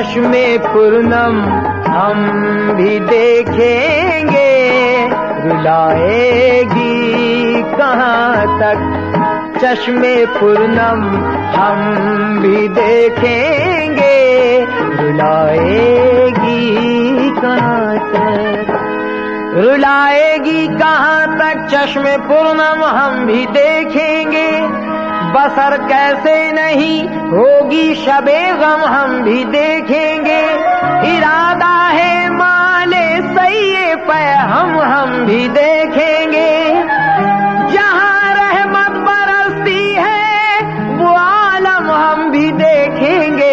چشمے پورنم ہم بھی دیکھیں گے، رلائے گی کہاں تک چشمے پورنم ہم بھی دیکھیں گے، رلائے گی کہاں تک، رلائے گی کہاں تک چشمے پورنم ہم بھی دیکھیں گے، بسر کیسے نہیں ہوگی شب غم ہم بھی دیکھیں گے، ارادہ ہے مال سیے پہ ہم بھی دیکھیں گے، جہاں رحمت برستی ہے وہ عالم ہم بھی دیکھیں گے،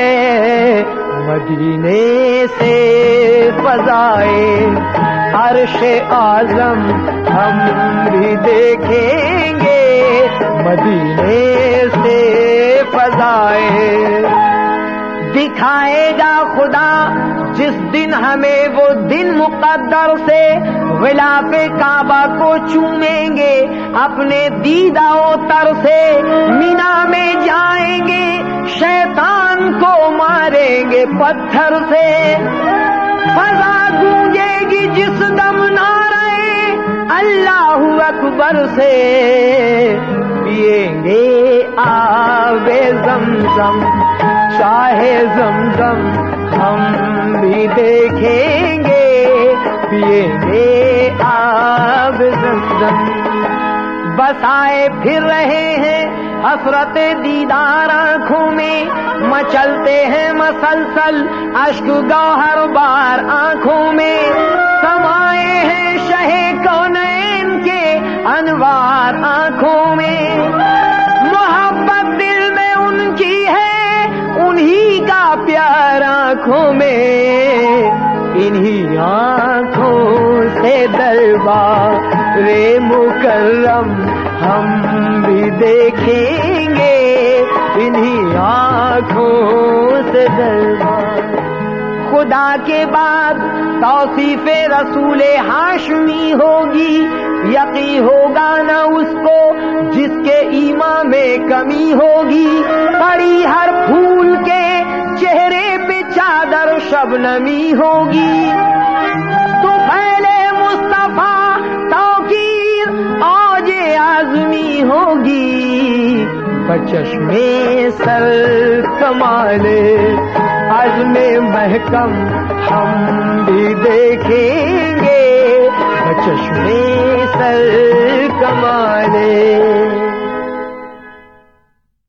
مدینے سے فضائے عرش اعظم ہم بھی دیکھیں گے، مدینے سے فضائے دکھائے گا خدا جس دن ہمیں وہ دن مقدر سے، غلاف کعبہ کو چومیں گے اپنے دیدہ و تر سے، مینا میں جائیں گے شیطان کو ماریں گے پتھر سے، فضا گونجے گی جس دم نعرے اللہ اکبر سے، پیئیں گے آب زمزم شاہ زمزم ہم بھی دیکھیں گے، پیئیں گے آب زمزم، بسائے پھر رہے ہیں حسرت دیدار آنکھوں میں، مچلتے ہیں مسلسل اشک گوہر بار آنکھوں میں، سمائے ہیں شہ کونین کے انوار آنکھوں میں، محبت دل میں ان کی ہے انہی کا پیار آنکھوں میں، انہی آنکھوں سے دربار مکرم ہم بھی دیکھیں گے، انہی آنکھوں سے دربار، خدا کے بعد توصیف رسول ہاشمی ہوگی، یقین ہوگا نہ اس کو جس کے ایمان میں کمی ہوگی، پڑی ہر پھول کے چہرے پہ چادر شبنمی ہوگی، تو پھیلے مصطفیٰ توقیر اوج اعظمی ہوگی، بچشمے سر کمال عزم محکم ہم بھی دیکھیں گے، بچشمے سر کمال